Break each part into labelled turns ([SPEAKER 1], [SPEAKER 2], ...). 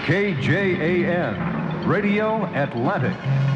[SPEAKER 1] KJAN, Radio Atlantic.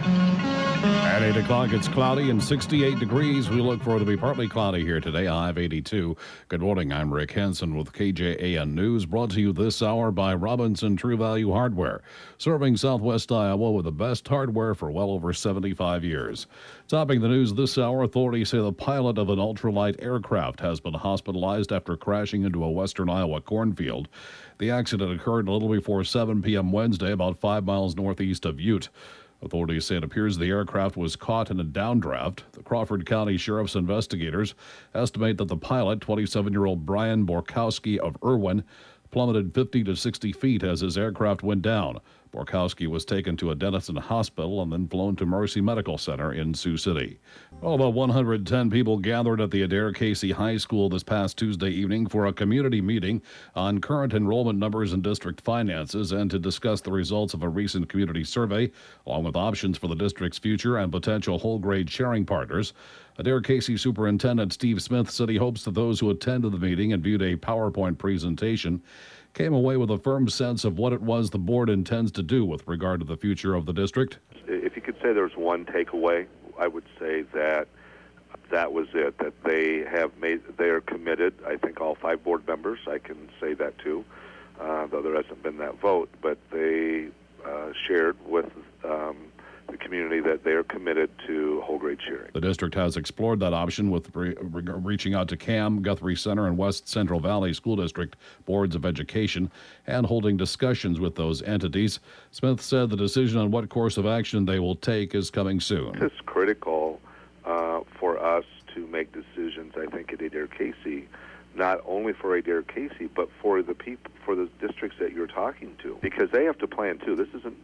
[SPEAKER 2] At 8 o'clock, it's cloudy and 68 degrees. We look for it to be partly cloudy here today, high of 82. Good morning, I'm Rick Hansen with KJAN News, brought to you this hour by Robinson True Value Hardware, serving Southwest Iowa with the best hardware for well over 75 years. Topping the news this hour, authorities say the pilot of an ultralight aircraft has been hospitalized after crashing into a western Iowa cornfield. The accident occurred a little before 7 p.m. Wednesday, about 5 miles northeast of Ute. Authorities say it appears the aircraft was caught in a downdraft. The Crawford County Sheriff's investigators estimate that the pilot, 27-year-old Brian Borkowski of Irwin, plummeted 50 to 60 feet as his aircraft went down. Borkowski was taken to a Denison hospital and then flown to Mercy Medical Center in Sioux City. Well, about 110 people gathered at the Adair Casey High School this past Tuesday evening for a community meeting on current enrollment numbers and district finances and to discuss the results of a recent community survey, along with options for the district's future and potential whole-grade sharing partners. Adair Casey Superintendent Steve Smith said he hopes that those who attended the meeting and viewed a PowerPoint presentation came away with a firm sense of what it was the board intends to do with regard to the future of the district.
[SPEAKER 3] If you could say there's one takeaway, I would say that was it, that they are committed. I think all 5 board members, I can say that too, though there hasn't been that vote, but they shared with the community that they are committed to whole grade sharing.
[SPEAKER 2] The district has explored that option with reaching out to CAM, Guthrie Center, and West Central Valley School District boards of education and holding discussions with those entities. Smith said the decision on what course of action they will take is coming soon.
[SPEAKER 3] It's critical for us to make decisions, I think, at Adair Casey, not only for Adair Casey, but for the people, for the districts that you're talking to, because they have to plan too. This isn't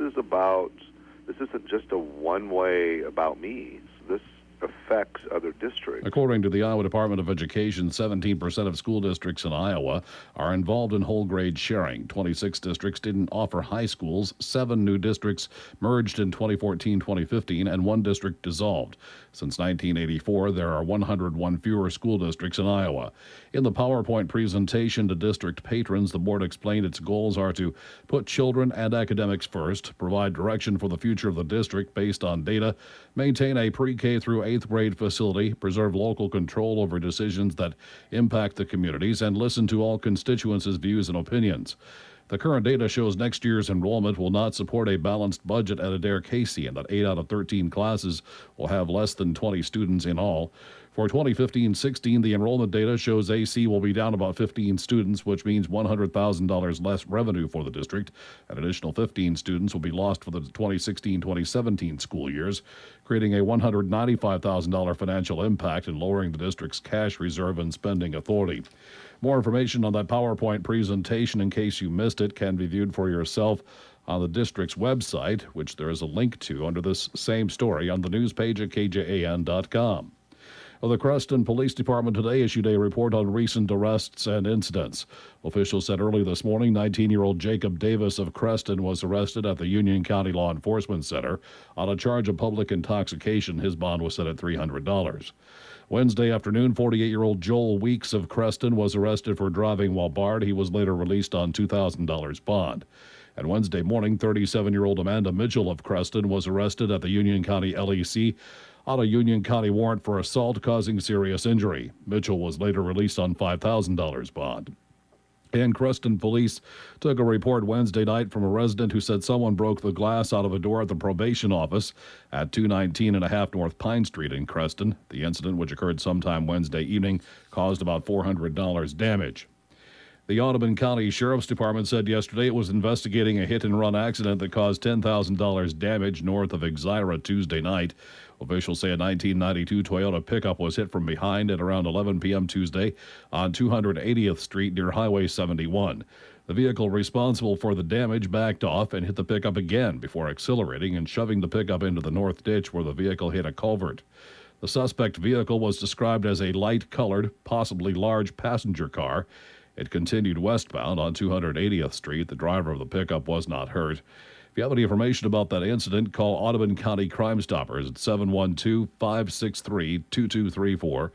[SPEAKER 3] just a one-way about me. This affects other districts.
[SPEAKER 2] According to the Iowa Department of Education, 17% of school districts in Iowa are involved in whole grade sharing. 26 districts didn't offer high schools. 7 new districts merged in 2014-2015, and 1 district dissolved. Since 1984, there are 101 fewer school districts in Iowa. In the PowerPoint presentation to district patrons, the board explained its goals are to put children and academics first, provide direction for the future of the district based on data, maintain a pre-K through 8th grade facility, preserve local control over decisions that impact the communities, and listen to all constituents' views and opinions. The current data shows next year's enrollment will not support a balanced budget at Adair Casey and that 8 out of 13 classes will have less than 20 students in all. For 2015-16, the enrollment data shows AC will be down about 15 students, which means $100,000 less revenue for the district. An additional 15 students will be lost for the 2016-2017 school years, creating a $195,000 financial impact and lowering the district's cash reserve and spending authority. More information on that PowerPoint presentation, in case you missed it, can be viewed for yourself on the district's website, which there is a link to under this same story on the news page at kjan.com. Well, the Creston Police Department today issued a report on recent arrests and incidents. Officials said early this morning, 19-year-old Jacob Davis of Creston was arrested at the Union County Law Enforcement Center on a charge of public intoxication. His bond was set at $300. Wednesday afternoon, 48-year-old Joel Weeks of Creston was arrested for driving while barred. He was later released on $2,000 bond. And Wednesday morning, 37-year-old Amanda Mitchell of Creston was arrested at the Union County LEC on a Union County warrant for assault causing serious injury. Mitchell was later released on $5,000 bond. And Creston police took a report Wednesday night from a resident who said someone broke the glass out of a door at the probation office at 219.5 North Pine Street in Creston. The incident, which occurred sometime Wednesday evening, caused about $400 damage. The Audubon County Sheriff's Department said yesterday it was investigating a hit-and-run accident that caused $10,000 damage north of Exira Tuesday night. Officials say a 1992 Toyota pickup was hit from behind at around 11 p.m. Tuesday on 280th Street near Highway 71. The vehicle responsible for the damage backed off and hit the pickup again before accelerating and shoving the pickup into the north ditch where the vehicle hit a culvert. The suspect vehicle was described as a light-colored, possibly large passenger car. It continued westbound on 280th Street. The driver of the pickup was not hurt. If you have any information about that incident, call Audubon County Crime Stoppers at 712-563-2234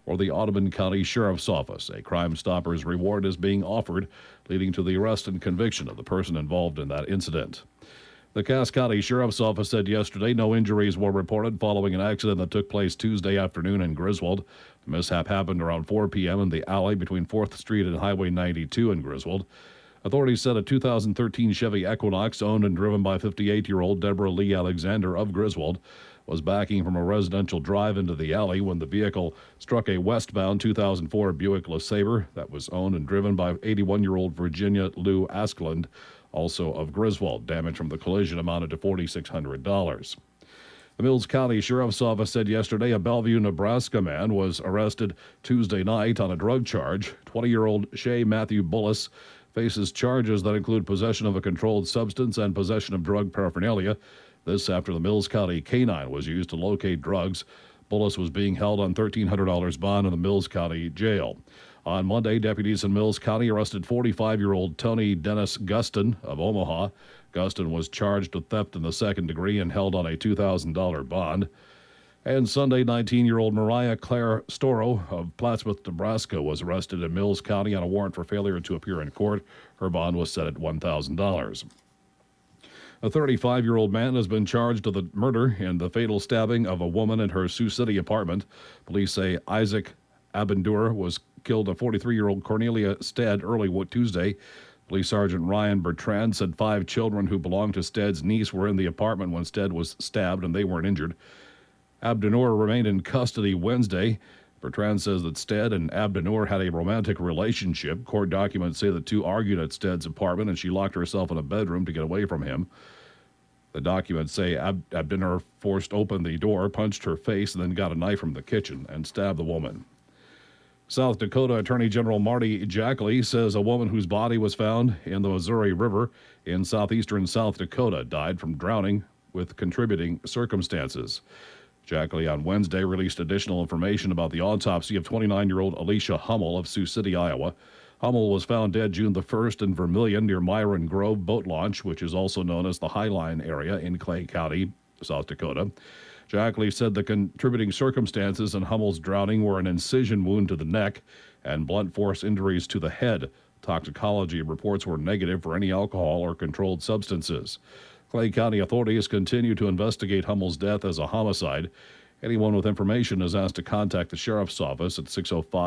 [SPEAKER 2] or the Audubon County Sheriff's Office. A Crime Stoppers reward is being offered, leading to the arrest and conviction of the person involved in that incident. The Cass County Sheriff's Office said yesterday no injuries were reported following an accident that took place Tuesday afternoon in Griswold. The mishap happened around 4 p.m. in the alley between 4th Street and Highway 92 in Griswold. Authorities said a 2013 Chevy Equinox, owned and driven by 58-year-old Deborah Lee Alexander of Griswold, was backing from a residential drive into the alley when the vehicle struck a westbound 2004 Buick LeSabre that was owned and driven by 81-year-old Virginia Lou Askland, also of Griswold. Damage from the collision amounted to $4,600. The Mills County Sheriff's Office said yesterday a Bellevue, Nebraska man was arrested Tuesday night on a drug charge. 20-year-old Shay Matthew Bullis faces charges that include possession of a controlled substance and possession of drug paraphernalia. This after the Mills County canine was used to locate drugs. Bullis was being held on $1,300 bond in the Mills County jail. On Monday, deputies in Mills County arrested 45-year-old Tony Dennis Guston of Omaha. Guston was charged with theft in the second degree and held on a $2,000 bond. And Sunday, 19-year-old Mariah Claire Storo of Plattsmouth, Nebraska, was arrested in Mills County on a warrant for failure to appear in court. Her bond was set at $1,000. A 35-year-old man has been charged with the murder and the fatal stabbing of a woman in her Sioux City apartment. Police say Isaac Abendur was killed a 43-year-old Cornelia Stead early Tuesday. Police Sergeant Ryan Bertrand said 5 children who belonged to Stead's niece were in the apartment when Stead was stabbed and they weren't injured. Abdenur remained in custody Wednesday. Bertrand says that Stead and Abdenur had a romantic relationship. Court documents say the two argued at Stead's apartment and she locked herself in a bedroom to get away from him. The documents say Abdenur forced open the door, punched her face, and then got a knife from the kitchen and stabbed the woman. South Dakota Attorney General Marty Jackley says a woman whose body was found in the Missouri River in southeastern South Dakota died from drowning with contributing circumstances. Jackley on Wednesday released additional information about the autopsy of 29-year-old Alicia Hummel of Sioux City, Iowa. Hummel was found dead June the 1st in Vermilion near Myron Grove Boat Launch, which is also known as the Highline area in Clay County, South Dakota. Jackley said the contributing circumstances in Hummel's drowning were an incision wound to the neck and blunt force injuries to the head. Toxicology reports were negative for any alcohol or controlled substances. Clay County authorities continue to investigate Hummel's death as a homicide. Anyone with information is asked to contact the Sheriff's Office at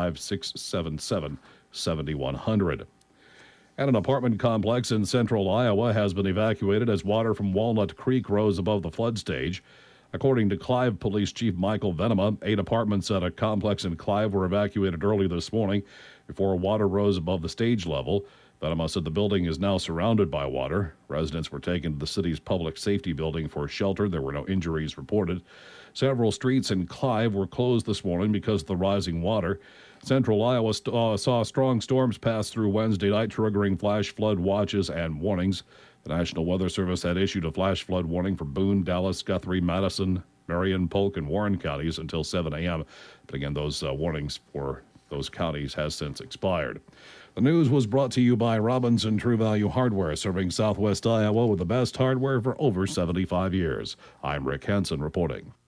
[SPEAKER 2] 605-677-7100. And an apartment complex in central Iowa has been evacuated as water from Walnut Creek rose above the flood stage. According to Clive Police Chief Michael Venema, 8 apartments at a complex in Clive were evacuated early this morning before water rose above the stage level. Venema said the building is now surrounded by water. Residents were taken to the city's public safety building for shelter. There were no injuries reported. Several streets in Clive were closed this morning because of the rising water. Central Iowa saw strong storms pass through Wednesday night, triggering flash flood watches and warnings. The National Weather Service had issued a flash flood warning for Boone, Dallas, Guthrie, Madison, Marion, Polk, and Warren counties until 7 a.m. But again, those warnings for those counties has since expired. The news was brought to you by Robinson True Value Hardware, serving Southwest Iowa with the best hardware for over 75 years. I'm Rick Hansen reporting.